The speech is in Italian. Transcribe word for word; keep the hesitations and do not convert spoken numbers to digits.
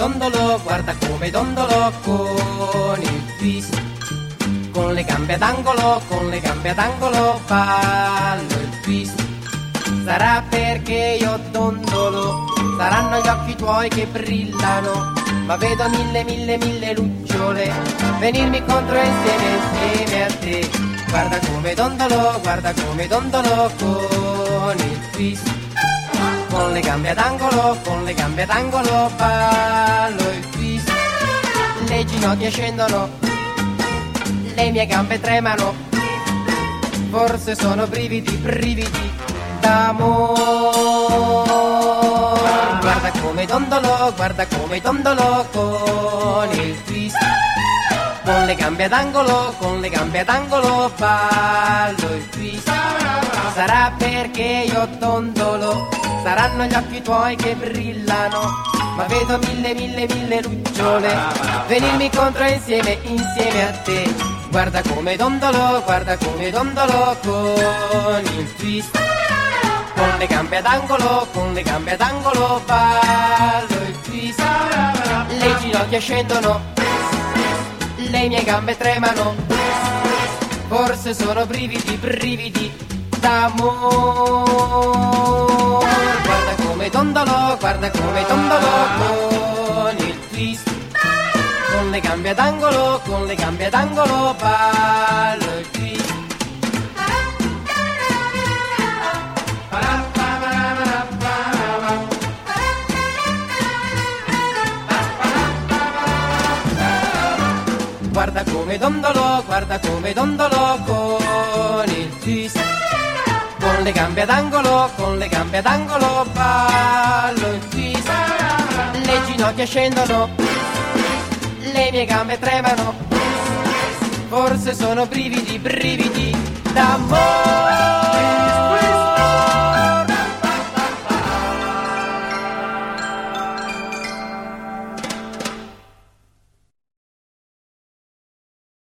dondolo, guarda come dondolo con il twist. Con le gambe ad angolo, con le gambe ad angolo ballo il twist. Sarà perché io dondolo, saranno gli occhi tuoi che brillano, ma vedo mille mille mille lucciole venirmi contro insieme insieme a te. Guarda come dondolo, guarda come dondolo con il twist. Con le gambe ad angolo, con le gambe ad angolo ballo il twist. Le ginocchia scendono, le mie gambe tremano, forse sono brividi, brividi d'amore. Guarda come dondolo, guarda come dondolo con il twist. Con le gambe ad angolo, con le gambe ad angolo ballo il twist. Sarà perché io dondolo, saranno gli occhi tuoi che brillano, ma vedo mille mille mille lucciole venirmi contro insieme insieme a te. Guarda come dondolo, guarda come dondolo con il twist. Con le gambe ad angolo, con le gambe ad angolo ballo il twist. Le ginocchia scendono, le mie gambe tremano, forse sono brividi, brividi d'amore. Guarda come dondolo, guarda come dondolo con il twist. Con le gambe ad angolo, con le gambe ad angolo ballo il twist. Guarda come dondolo, guarda come dondolo con il twist. Con le gambe ad angolo, con le gambe ad angolo ballo il twist. Le ginocchia scendono, le mie gambe tremano, forse sono brividi, brividi d'amore.